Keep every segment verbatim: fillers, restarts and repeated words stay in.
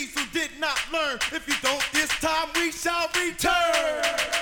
these who did not learn. If you don't this time, we shall return.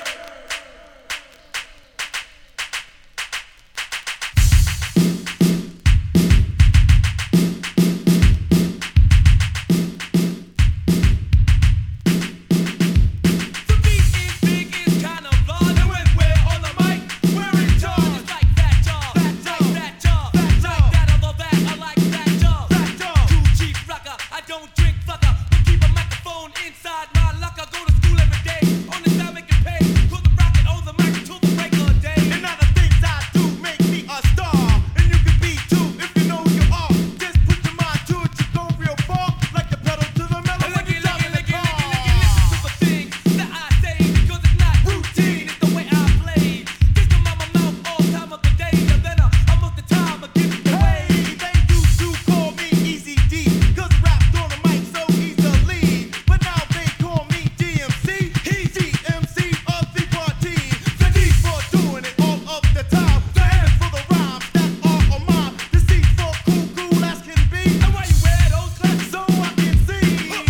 Inside my locker, go to school every day. On the time it can pay. Put the rocket on the mic until the break of day. And now the things I do make me a star. And you can be too if you know you are. Just put your mind to it, you go real far. Like the pedal to the metal when you're driving the car. Listen to the things that I say, because it's not routine, it's the way I play. Kiss them out my mouth all time of the day. And then I, I'm with the time, I give it away. They used to call me Easy D, cause I rapped on the mic so easily. But now they call me D M C. He's D M C of the party. The D for doing it all of the time. The M for the rhymes that are on mine. The C for cool, cool as can be. And why you wear those glasses? So I can see.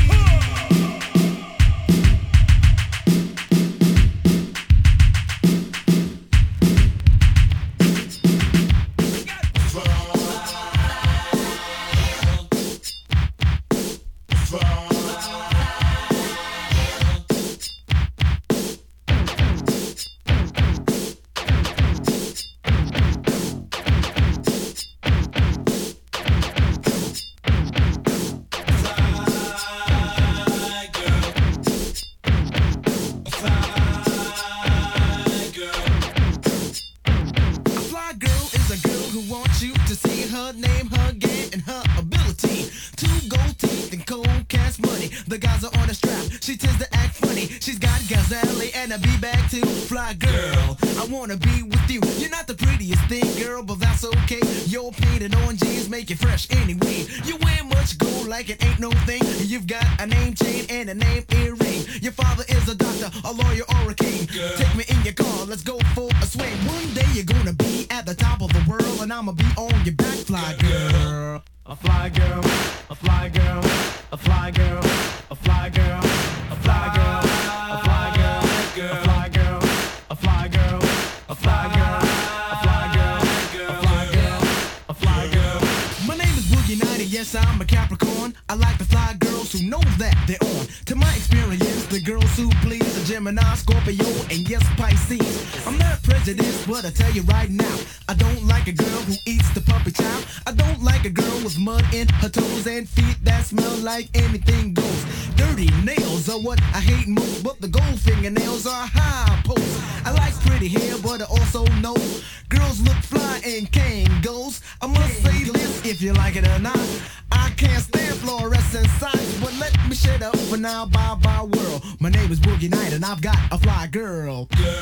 A fly girl is a girl who wants you to see her name, her game, and her ability. Two gold teeth and cold cash money. The guys are on a strap. She tends to act funny. She's got gazelle and a B-bag too. Fly girl, I wanna be with you. You're not the prettiest thing, girl, but that's okay. Your painted orange jeans make it fresh anyway. You wear much gold like it ain't no thing. You've got a name chain and a name earring. Your father is a doctor, a lawyer, or a king. Take me in your car, let's go for a swing. One day you're gonna be at the top of the world, and I'ma be on your back, fly girl. A fly girl, a fly girl, a fly girl, a fly girl, a fly girl, a fly girl, a fly girl, a fly girl, a fly girl, a fly girl, a fly girl, a fly girl. My name is Boogie Nighty, yes, I'm a Capricorn. I like the fly girls who know that they're on. To my experience, the girls who please are Gemini, Scorpio, and yes, Pisces. I'm not prejudiced, but I tell you right now, I don't like a girl who eats the puppy chow. I don't like a girl with mud in her toes and feet that smell like anything goes. Dirty nails are what I hate most, but the gold fingernails are high post. I like pretty hair, but I also know girls look fly in Kangos. I must say this, if you like it or not, I can't stand fluorescent signs, but let me shut up for now. Bye bye world. My name is Boogie Night, and I've got a fly girl. Girl,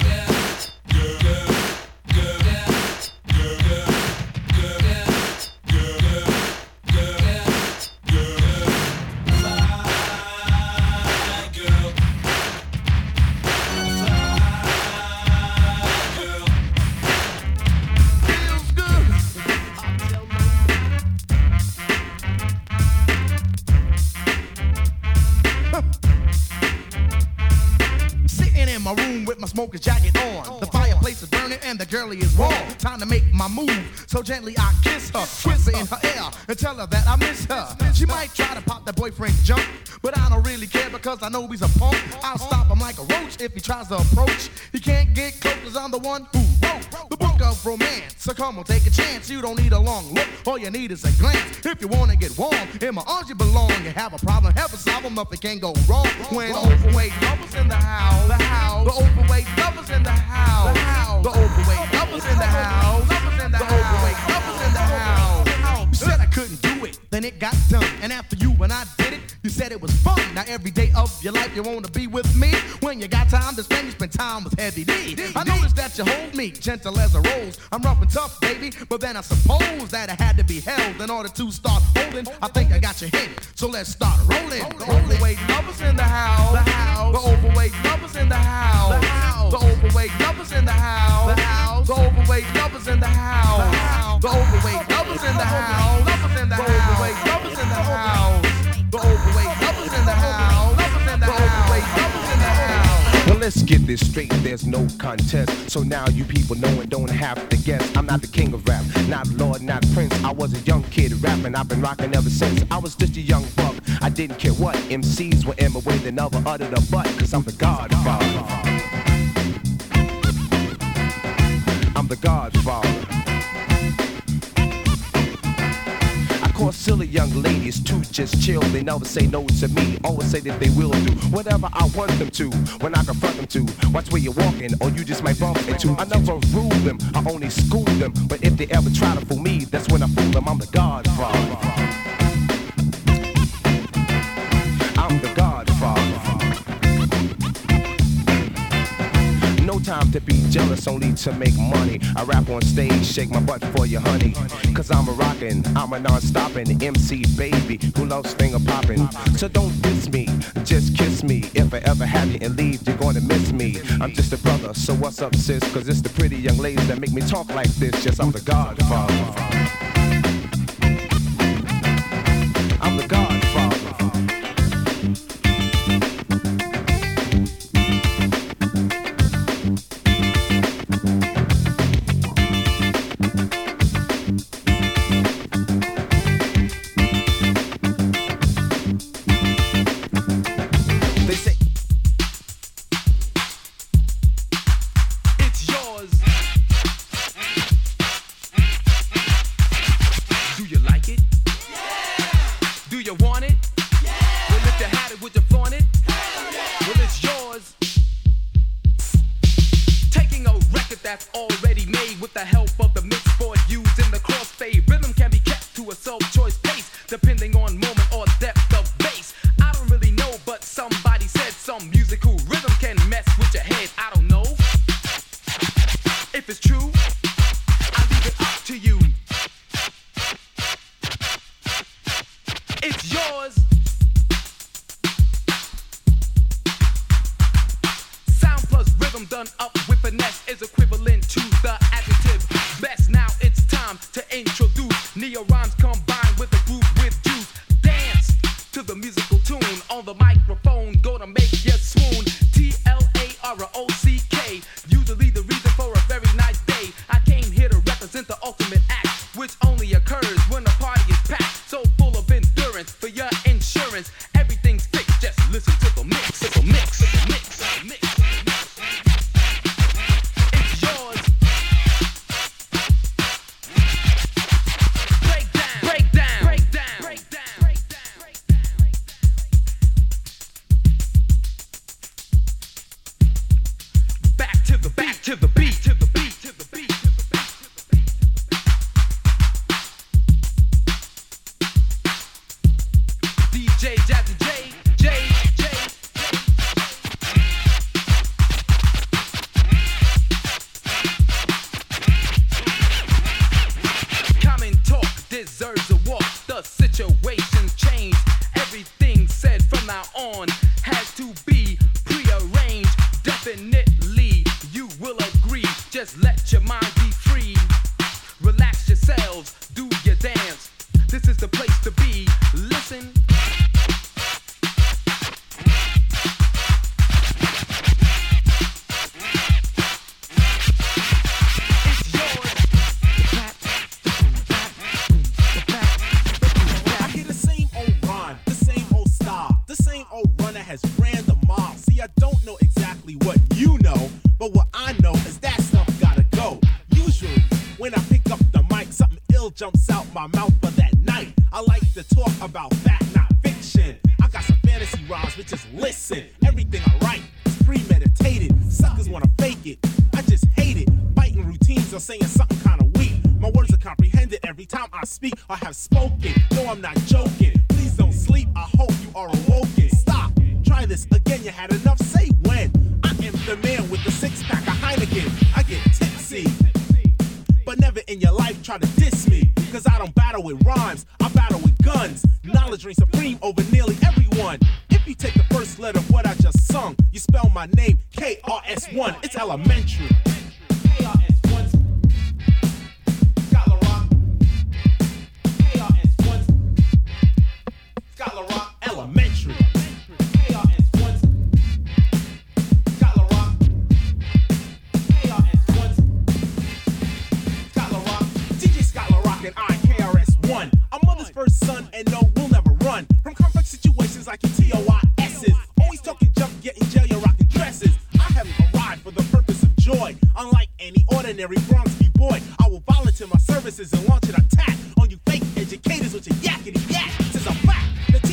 girl, girl, girl, girl, girl, girl. In my room with my smoker's jacket on. The fireplace is burning and the girlie is warm. Time to make my move, so gently I kiss her, whisper in her ear and tell her that I miss her. She might try to pop that boyfriend's junk, but I don't really care because I know he's a punk. I'll stop him like a roach if he tries to approach. He can't get close cause I'm the one who wrote the book of romance. So come on, take a chance. You don't need a long look, all you need is a glance. If you wanna get warm, in my arms you belong. You have a problem, have a solve 'em, nothing can go wrong. When overweight lovers in the house, the house, the overweight lovers in the house, the house, the overweight lovers in the house, lovers in the overweight lovers in the house. You said I couldn't do it, then it got done. And after you and I did it, you said it was fun. Now every day of your life you wanna be with me. When you got time to spend, you spend time with Heavy D. I noticed that you hold me gentle as a rose. I'm rough and tough, baby, but then I suppose that I had to be held in order to start holding. I think I got your hint, so let's start rolling. The overweight lovers in the house, the house, the overweight lovers in the house, the house, the overweight lovers in the house, the house, the overweight lovers in the house, the overweight lovers in the house, lovers in the house, the overweight lovers in the house, the overweight lovers in the house. let's get this straight, there's no contest. So now you people know and don't have to guess. I'm not the king of rap, not Lord, not Prince. I was a young kid rapping, I've been rocking ever since. I was just a young buck, I didn't care what M Cs were in my way, they never uttered a butt, cause I'm the Godfather. I'm the Godfather. Cause silly young ladies to just chill. They never say no to me. Always say that they will do whatever I want them to. When I confront them to, watch where you're walking, or you just might bump into. I never rule them, I only school them. But if they ever try to fool me, that's when I fool them. I'm the Godfather. I'm the Godfather. No time to be jealous, only to make money. I rap on stage, shake my butt for you, honey. Cause I'm a rockin', I'm a non-stoppin' M C baby who loves finger poppin'. So don't diss me, just kiss me. If I ever have you and leave, you're gonna miss me. I'm just a brother, so what's up, sis? Cause it's the pretty young ladies that make me talk like this. Yes, I'm the Godfather. I'm the Godfather. Elementary.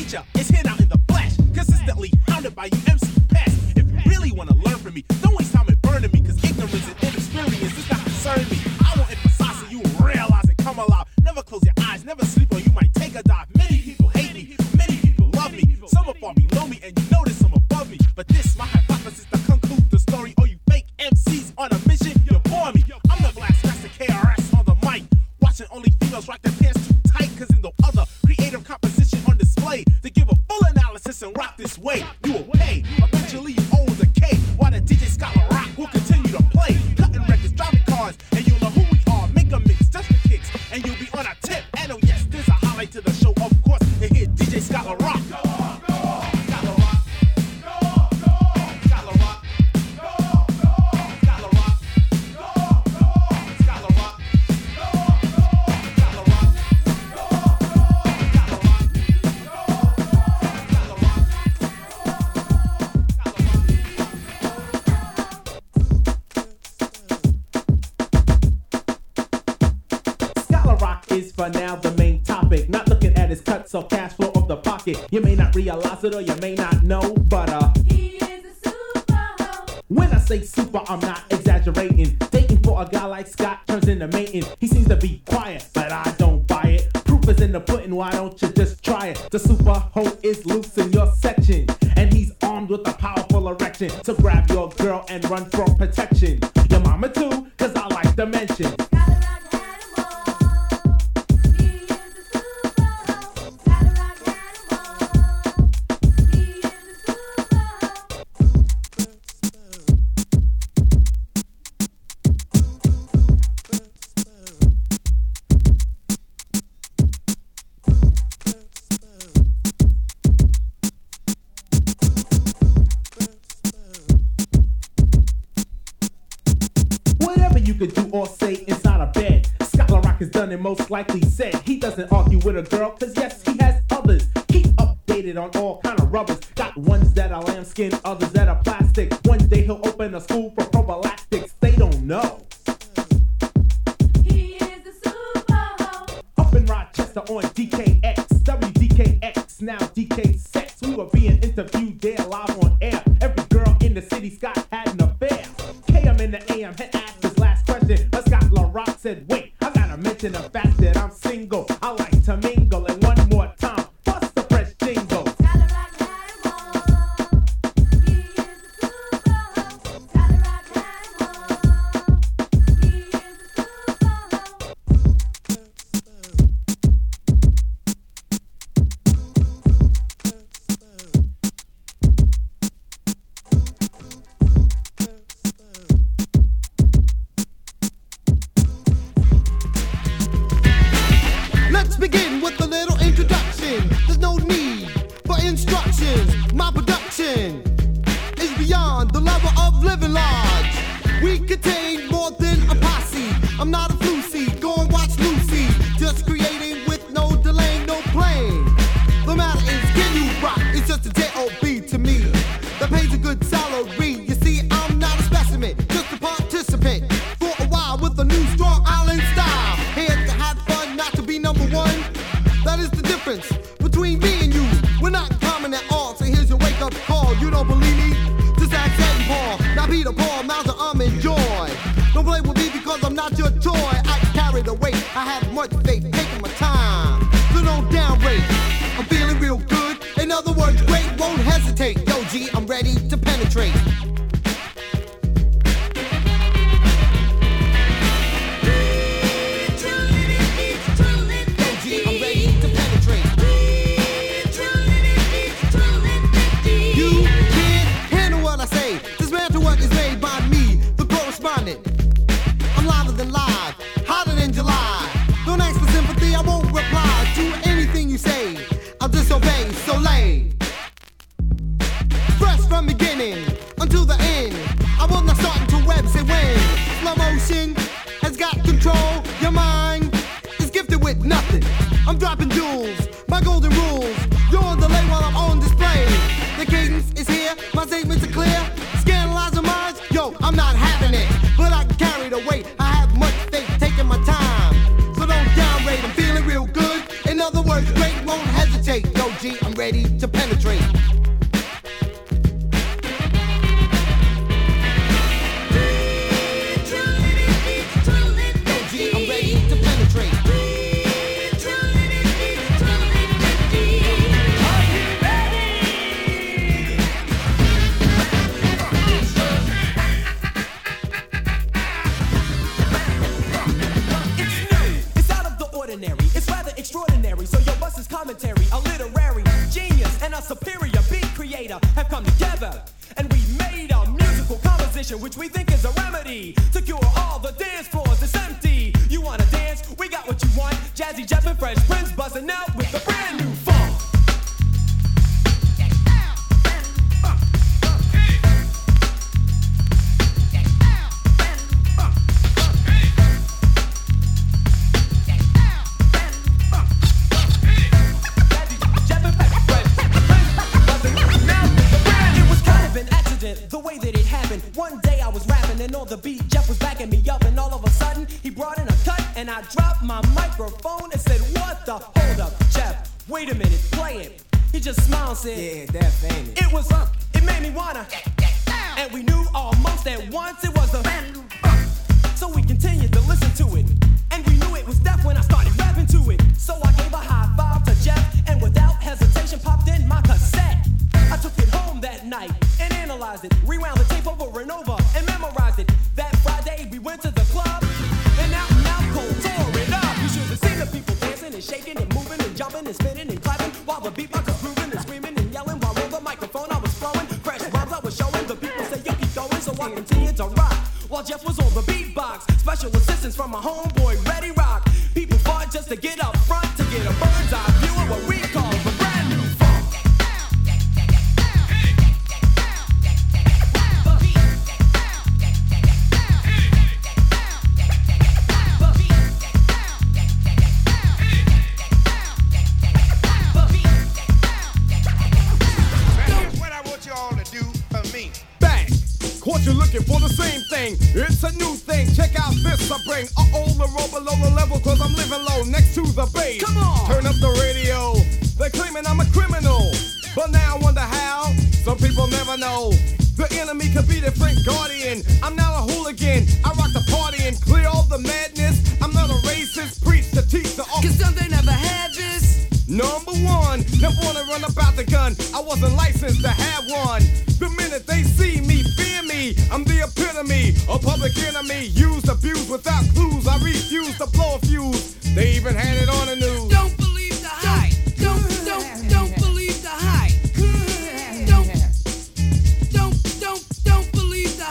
teacher is here now in the flesh, consistently hounded by you M C pests. If you really wanna learn from me, don't waste time in burning me, cause ignorance and inexperience does not concern me. I won't emphasize so you will realize it, come alive. Never close your eyes, never sleep or you might take a dive. Many people hate me, many people love me. Some are far below me and you notice some above me. But this, my hypothesis to conclude the story. All you fake M Cs on a mission, you bore me. I'm the blast master K R S on the mic. Watching only females rock their pants too tight, cause in no other creative composition on display. To give a full analysis and rock this way, you will pay. Eventually you owe the K, while the D J Scholar Rock will continue to play. Cutting records, driving cars, and you'll know who we are. Make a mix, just for kicks, and you'll be on a tip. And oh yes, there's a highlight to the show, of course. And here D J Scholar Rock. Is for now the main topic. Not looking at his cuts or cash flow of the pocket. You may not realize it or you may not know, but uh he is a super. When I say super, I'm not exaggerating. Dating for a guy like Scott turns into mating. He seems to be quiet, but I don't buy it. Proof is in the pudding, why don't you just try it? The super hoe is loose in your section, and he's armed with a powerful erection. So grab your girl and run for protection. Your mama too, cause I like to mention. Could do or say inside a bed. Scholar Rock has done and most likely said. He doesn't argue with a girl, cause yes, he has others. Keep updated on all kind of rubbers. Got ones that are lambskin, others that are plastic. One day he'll open a school for prophylactics. They don't know. He is the super. Up in Rochester on D K X, W D K X, now D K Sex. We were being interviewed there live on air. Every girl in the city, Scott had an affair. K M in the A M had asked his last question, but Scott LaRock said, wait, I gotta mention the fact that I'm single. I like to mingle, and one more time, bust the fresh jingle. My production is beyond the level of living large. We contain more than a posse. I'm not a floozy, go and watch Lucy. Just creating with no delay, no playing. The matter is, can you rock? It's just a J O B to me. That pays a good salary. You see, I'm not a specimen, just a participant. For a while with a new strong island style. Here to have fun, not to be number one. That is the difference between me and you. We're not common at all, so here's your wake-up call. You don't believe me? Just ask Ed Paul. Now Peter Paul, Mouser, I'm in joy. Don't play with me because I'm not your toy. I carry the weight, I have much faith, taking my time. So don't downrate, I'm feeling real good. In other words, great, won't hesitate. Yo, G, I'm ready to penetrate. I'm louder than live, hotter than July. Don't ask for sympathy, I won't reply to anything you say. I'll disobey, so lay. Fresh from beginning until the ready to penetrate. I'm ready to penetrate. It's out of the ordinary, it's rather extraordinary. So your bus is commentary, a literary genius and a superior beat creator have come together. And we made a musical composition which we think is a remedy to cure all the dance floors that's empty. You wanna dance? We got what you want. Jazzy Jeff and Fresh Prince buzzing out with the brand new funk. The way that it happened, one day I was rapping and on the beat Jeff was backing me up, and all of a sudden he brought in a cut and I dropped my microphone and said, what the, hold up, Jeff, wait a minute, play it. He just smiled and said, yeah, that's ain't it. It was, uh, it made me wanna, and we knew almost at once it was a brand new funk. So we continued to listen to it, and we knew it was deaf when I started rapping to it. So I gave a high five to Jeff and without hesitation popped in my cassette. I took it home that night and analyzed it, rewound the tape over and over and memorized it. That Friday we went to the club and out and out cold tore it up. You should have seen the people dancing and shaking and moving and jumping and spinning and clapping while the beatbox was grooving and screaming and yelling while on the microphone I was flowing. Fresh rhymes I was showing. The people say you keep going, so I continued to rock while Jeff was on the beatbox. Special assistance from my homeboy Reddy Rock. People fought just to get up front to get a bird's eye view of what we call the brand new funk. Caught you looking for the same thing. It's a new thing. Check out this I bring. Uh-oh, the roll below the level, cause I'm living low next to the base. Come on! Turn up the radio. They're claiming I'm a criminal, but now I wonder how. Some people never know. The enemy could be the Frank Guardian. I'm not a hooligan. I rock the party and clear all the madness. I'm not a racist. Preach to teach the all. Cause some they never had this. Number one, never wanna run about the gun. I wasn't licensed to have one. The minute they see me, fear me. I'm the epitome, a public enemy. Used, abused without clues. I refuse to blow a fuse. They even had it on the news. Don't believe the hype. Don't, don't, don't believe the hype. Don't, don't, don't, don't believe the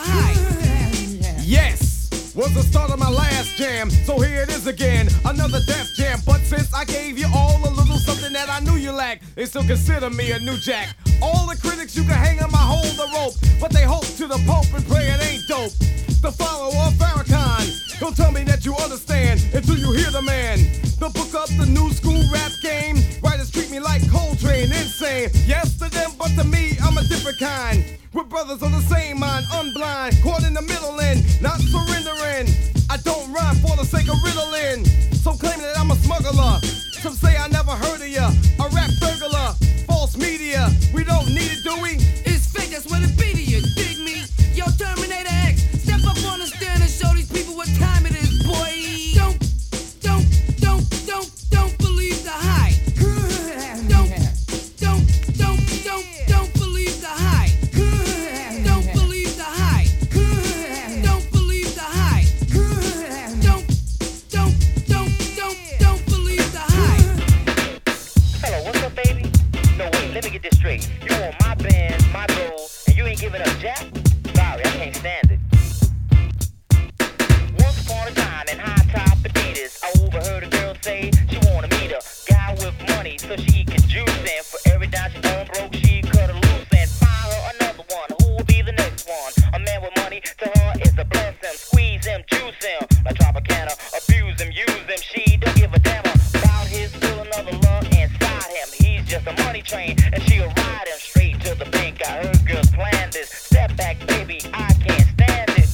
hype. Yes, was the start of my last jam. So here it is again, another Def Jam. But since I gave you all a little something that I knew you lacked, they still consider me a new jack. All the critics you can hang on my hold the rope, but they hope to the Pope and pray it ain't dope. The follower of Farrakhan, don't tell me that you understand until you hear the man. The book up the new school rap game. Writers treat me like Coltrane, insane. Yes to them, but to me, I'm a different kind. We're brothers on the same mind, unblind, caught in the middle end, not surrendering. I don't rhyme for the sake of riddling. Some claim that I'm a smuggler. Some say I never heard of ya. A rap burglar, false media. We don't need it, do we? It's fake, that's what it be to you, dig me? Yo, Terminator X, step up on the stand and show these people what time it is, boy. Don't, don't, don't, don't, don't believe the hype. Don't, don't, don't, don't, don't believe the hype. Don't believe the hype. Don't believe the hype. Don't, don't, don't, don't, don't believe the hype. Hello, what's up, baby? No, wait, let me get this straight. You want my band, my goal, and you ain't giving up Jack? Sorry, I can't stand it. Once upon a time in high top Adidas, I overheard a girl say she wanna meet a guy with money so she can juice in. For every dime she gone broke, she cut her loose and find her another one. Who will be the next one? A man with money to her is a blessing. Squeeze him, juice him, like Tropicana. Abuse him, use him. She don't give a damn about his still another love inside him. He's just a money train, and she'll ride him straight to the bank. I heard girls plan this. Step back, baby, I can't stand it.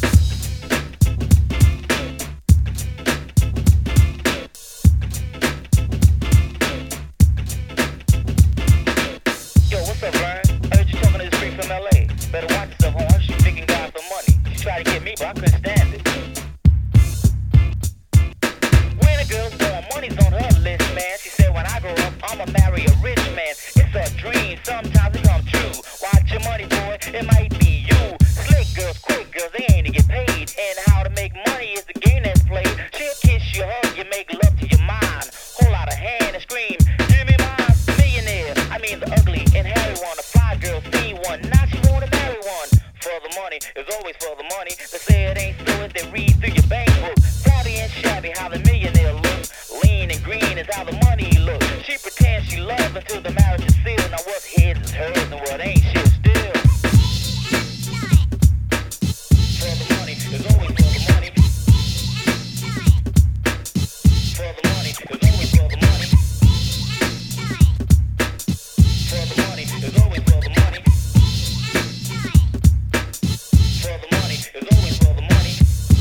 What's up, Vern? I heard you talking to this freak from L A. Better watch yourself, hon. She's picking guys for money. She tried to get me, but I couldn't stand it. When a girl's born, money's on her list, man. She said when I grow up, I'ma marry a rich man. It's a dream, sometimes it comes true. Watch your money, boy, it might be you. Slick girls, quick girls, they ain't to get paid. And how to make money is the game that's played. She'll kiss you, hug you, make love to your mind. Hold out a hand and scream, give me mine. Millionaire, I mean the ugly and hairy one. The fly girl seen one, now she wanna marry one. For the money, it's always for the money. They say it ain't so if they read through your bank book. Flabby and shabby, how the millionaire looks. Lean and green is how the money looks. She pretends she loves until the marriage is sealed. Now what's his is hers and what ain't she'll steal. For the money, it's always for the money. For the money, it's always for the money. For the money, it's always for the money. For the money, it's always for the money.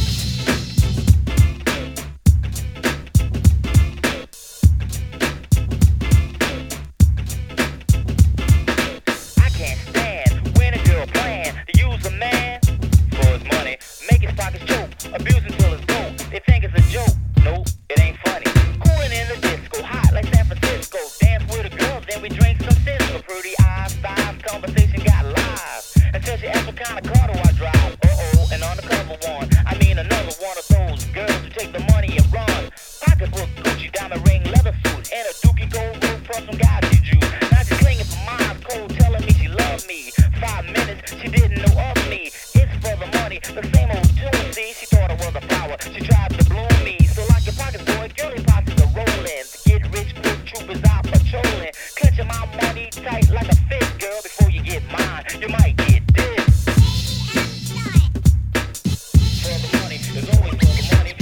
I can't stand when a girl plan to use a man for his money, make his pockets choke, abuse until it's broke. They think it's a joke, nope, it ain't funny. Cooling in the disco, hot like San Francisco. Dance with the girls, then we drink some Cisco. Pretty eyes, thighs, conversation got live. Until she asks what kind of car do I drive. Uh-oh, an undercover one. I mean another one of those girls who take the money and run. Pocketbook, Gucci, diamond ring, leather suit, and a dookie gold roof from some guy she juice. Now she's clinging for miles, cold, telling me she loved me. Five minutes, she didn't know of me. It's for the money, the same old tune, see? She thought I was a flower, she tried to bloom me. So lock your pockets, boy, girly pockets are rolling. To get rich, quick troopers out patrolling. Clutching my money tight like a fist, girl. Before you get mine, you might get this. For the money, it's always for the money.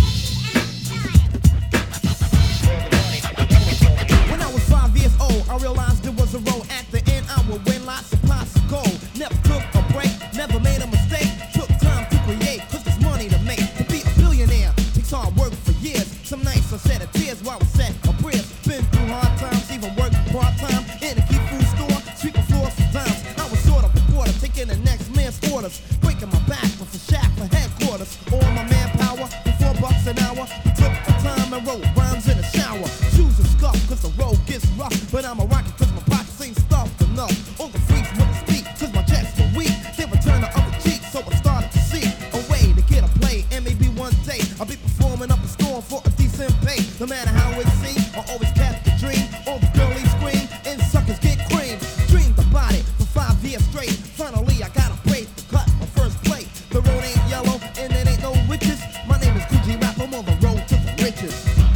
For the money, it's always for the money. When I was five years old, I realized there was a road. At the end, I would win lots of pots of gold. Never took a break, never made a mistake. Took time to create, cause there's money to make. To be a billionaire takes hard work for years. Some nights I shed a tears while I set a prayers. Been through hard times, even worked part-time in a key food store, sweeping floors for times. I was sort of a reporter, taking the next man's orders. Breaking my back with a shack for headquarters. All my manpower for four bucks an hour. Took the time and wrote rhymes in the shower. Shoes are scuffed cause the road gets rough. But I'm a rocket cause my pockets ain't stuffed enough. All the freaks wouldn't speak cause my checks were weak. They would turn the other cheek, so I started to see a way to get a play. And maybe one day I'll be performing up a store for a decent pay. No matter how it seems, I always catch the dream. All the girlies scream and suckers get cream. Dreamed about it for five years straight. Finally I got a break to cut my first plate. The road ain't yellow and it ain't no witches. My name is Gucci Rap, I'm on the road to the riches.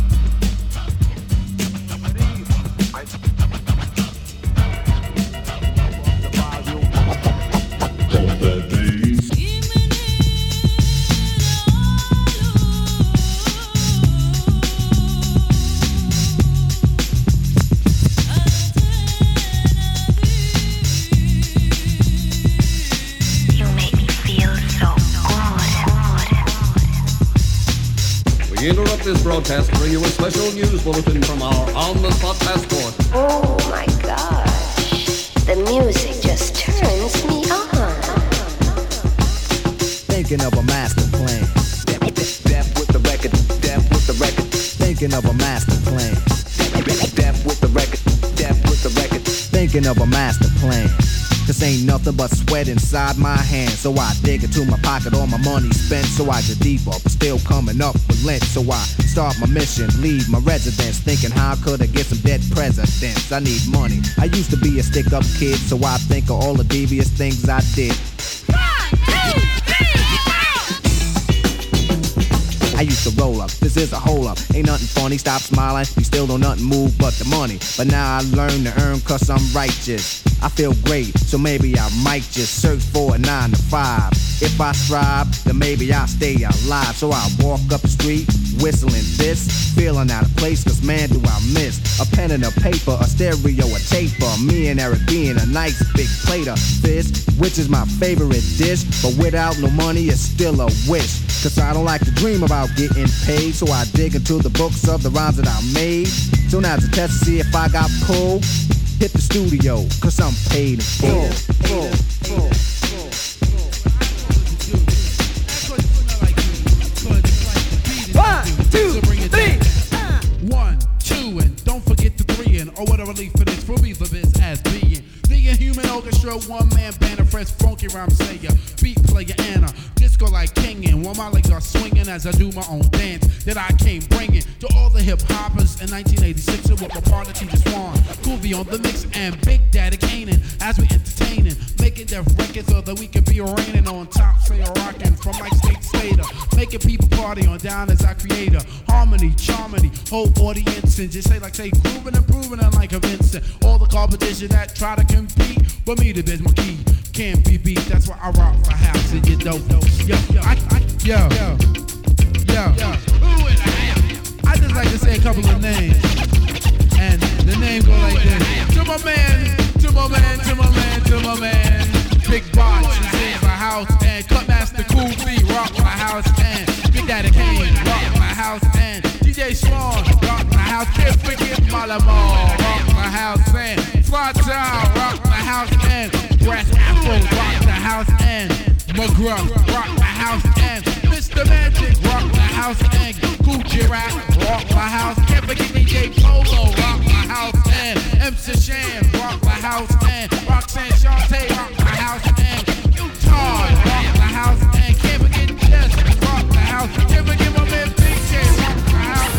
You make me feel so good. We interrupt this broadcast to bring you a special news bulletin from our on-the-spot passport. Oh my gosh. The music just turns me on. Thinking of a master plan. Death with the record, death with the record. Thinking of a master plan. Death with the record, death with the record. Thinking of a master plan. This ain't nothing but sweat inside my hands. So I dig into my pocket, all my money spent. So I get deeper, but still coming up with lint. So I start my mission, leave my residence. Thinking how could I get some dead presidents? I need money. I used to be a stick-up kid, so I think of all the devious things I did. I used to roll up, this is a hole up. Ain't nothing funny, stop smiling. You still don't nothing move but the money. But now I learn to earn cause I'm righteous. I feel great, so maybe I might just search for a nine to five. If I strive, then maybe I'll stay alive. So I walk up the street, whistling this, feeling out of place, cause man do I miss a pen and a paper, a stereo, a taper. Me and Eric being a nice big plate of fish, which is my favorite dish. But without no money, it's still a wish. Cause I don't like to dream about getting paid, so I dig into the books of the rhymes that I made. So now's a test to see if I got pulled. hit the studio, cause I'm paid in full. full, full, full. One, two, three. One, two, and don't forget the three, and oh, what a relief it is for me for this as being the human orchestra, one man band, a fresh funky rhyme sayer, beat player, and a disco like kingin', while my legs are swinging as I do my own dance that I came bringing to all the hip hoppers in nineteen eighty-six. And with my partner T J Swan, Groovy on the mix, and Big Daddy Kanan as we entertaining, making deaf records so that we can be reigning on top, say rocking from like state to state, making people party on down as our creator, harmony, charmony, whole audience, and just say like say grooving and proving it like a Vincent. All the competition that try to compete, but me the biz my key can't be beat. That's why I rock my house and you don't know. Yo, yo, I, I, yo, yo, yo, yo. Who in the house? I just like to say a couple of names, and the name go like this. To my man, to my man, to my man, to my man. Big Bots is in my house, and Cutmaster Cool B rock my house, and Big Daddy Kane rock my house, and D J Swan rock my house. Can't forget Malamar rock my house, and Fly Town rock my house, and Brass Afro rock the house, and McGruff rock my house, and Mister Magic rock my house, and Gucci Rap rock my house. Can't forget D J Polo rock my house, and M C Shan rock my house, and Roxanne Shante rock my house, and Todd rock the house, and can't forget Jess rock the house. Can't forget my man Big J rock the house.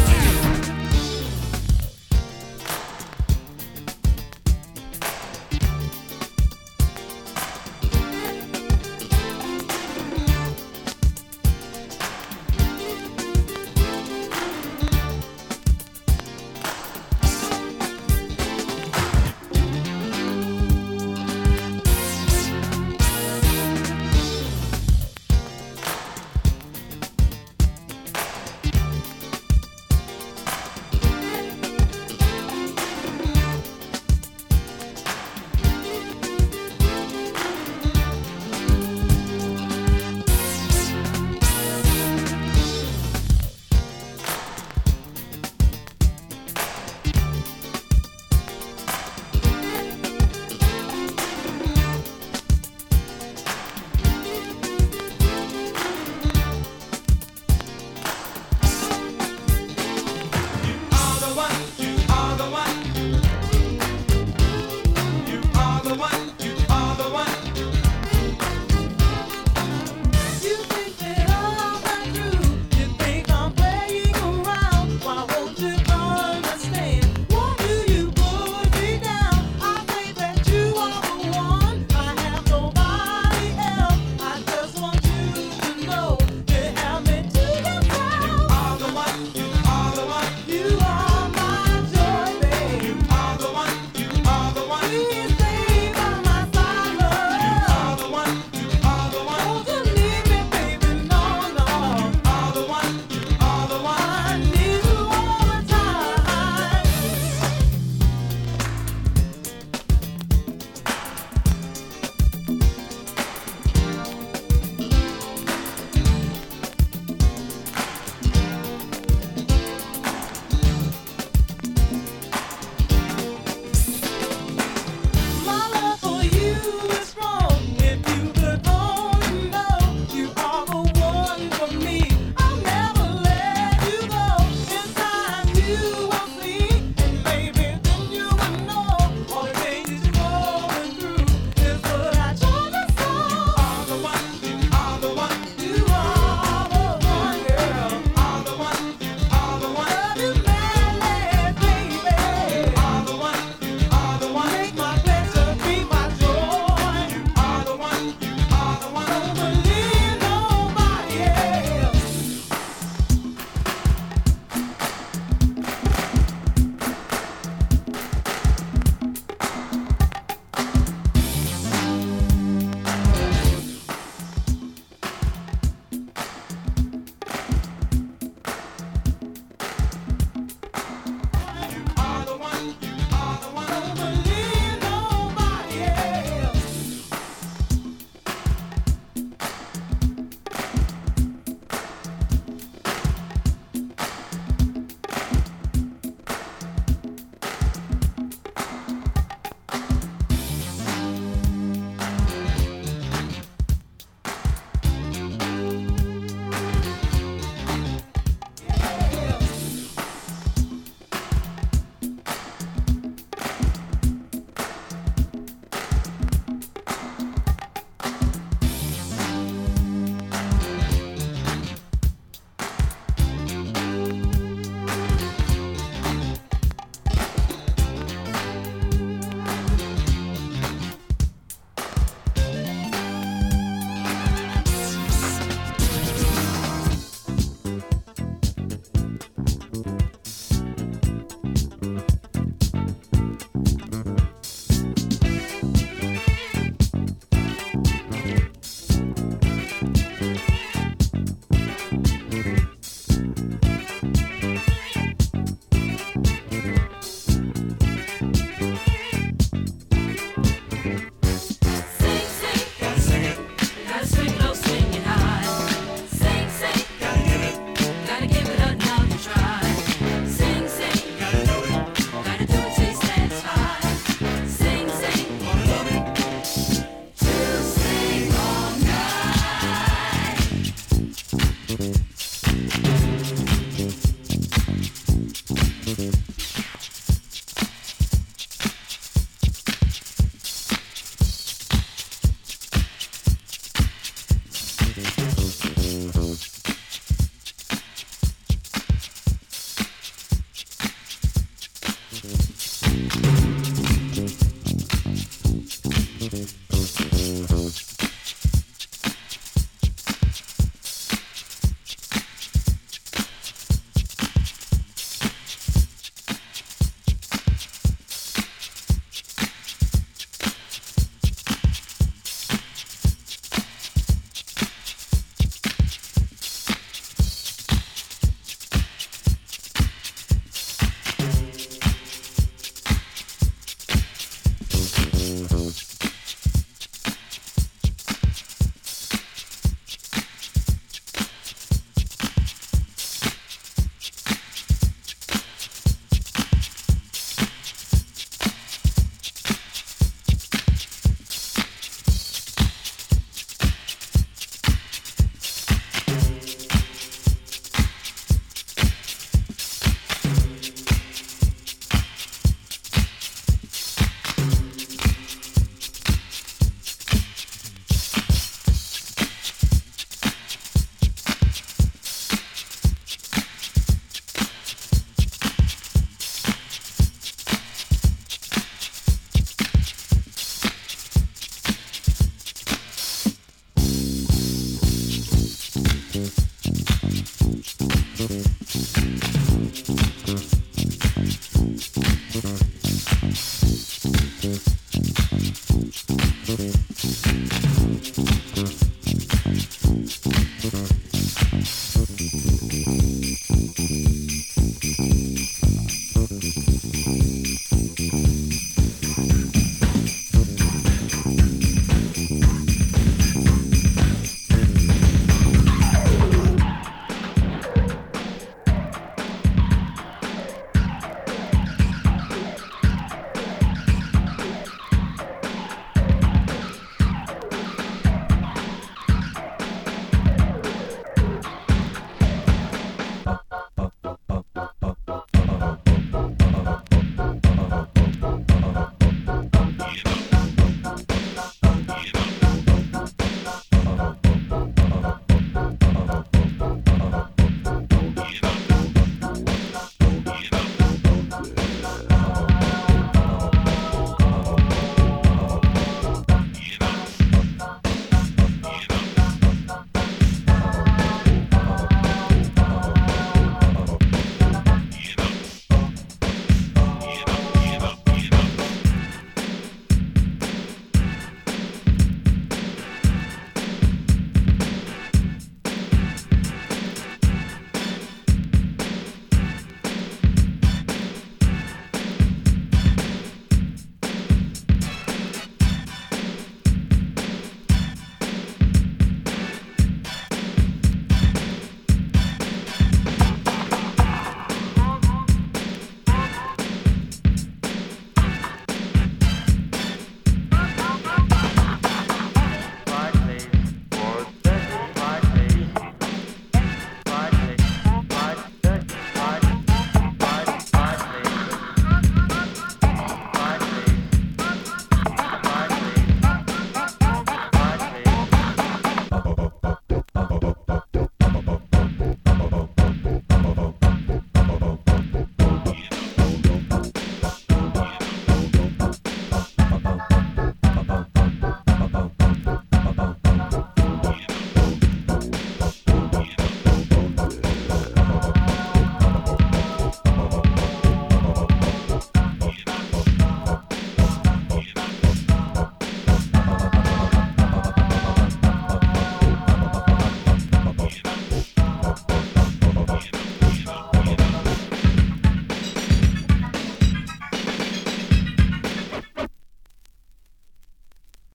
Thank you.